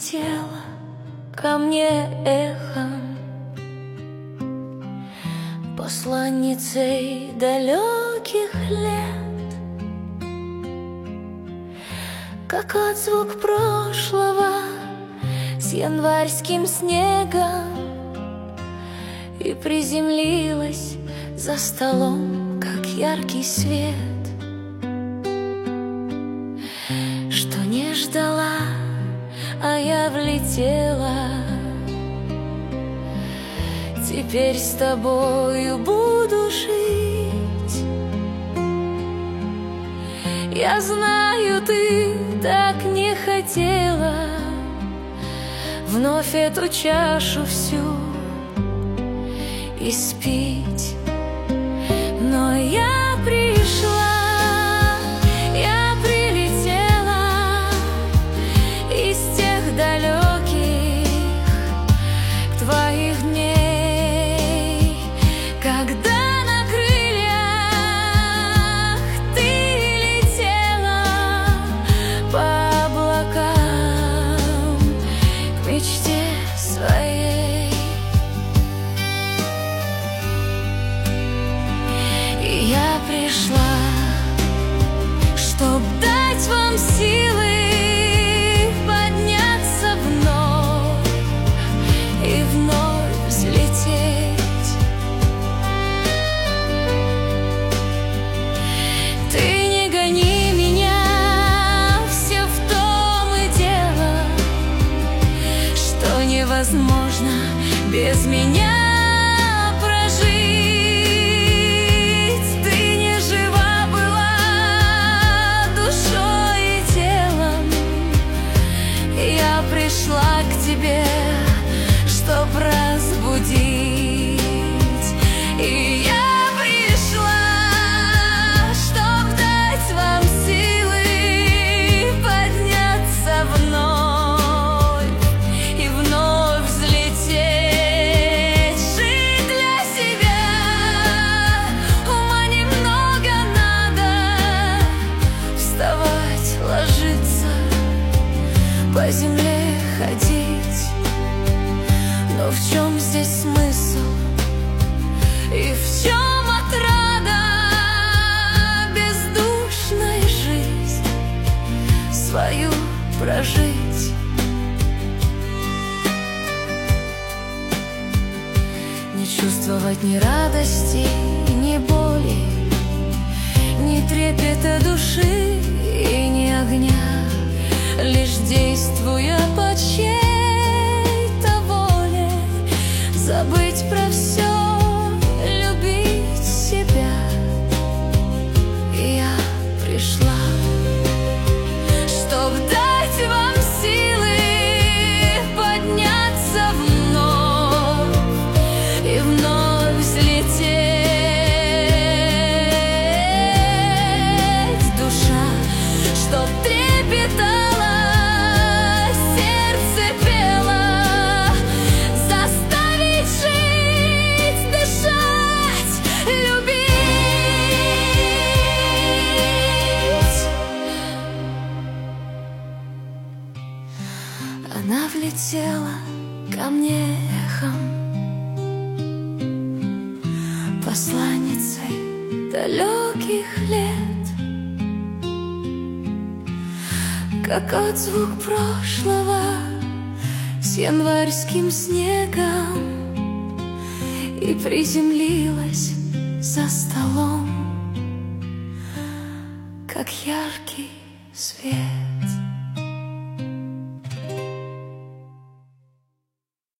влетела ко мне эхом, посланницей далеких лет, как отзвук прошлого с январским снегом, и приземлилась за столом, как яркий свет, что не ждала, а я влетела. Теперь с тобою буду жить. Я знаю, ты так не хотела вновь эту чашу всю испить, но я пришла, я прилетела из тех далеких твоих дней, когда на крыльях ты летела по облакам к мечте своей. Я пришла, чтоб дать вам силы подняться вновь и вновь взлететь. Ты не гони меня, все в том и дело, что невозможно без меня пришла к тебе, чтоб разбудить. И я пришла, чтоб дать вам силы подняться вновь и вновь взлететь. Жить для себя ума немного надо, вставать, ложиться, по земле ходить. Но в чем здесь смысл и в чем отрада бездушной жизнь свою прожить? Не чувствовать ни радости, ни боли, ни трепета души и ни огня, лишь действуя по чьей-то воле, забыть про все, любить себя. И я пришла, чтоб дать вам силы подняться вновь и вновь взлететь. Душа, чтоб трепетала, она влетела ко мне эхом, посланницей далеких лет, как отзвук прошлого с январским снегом, и приземлилась за столом, как яркий свет.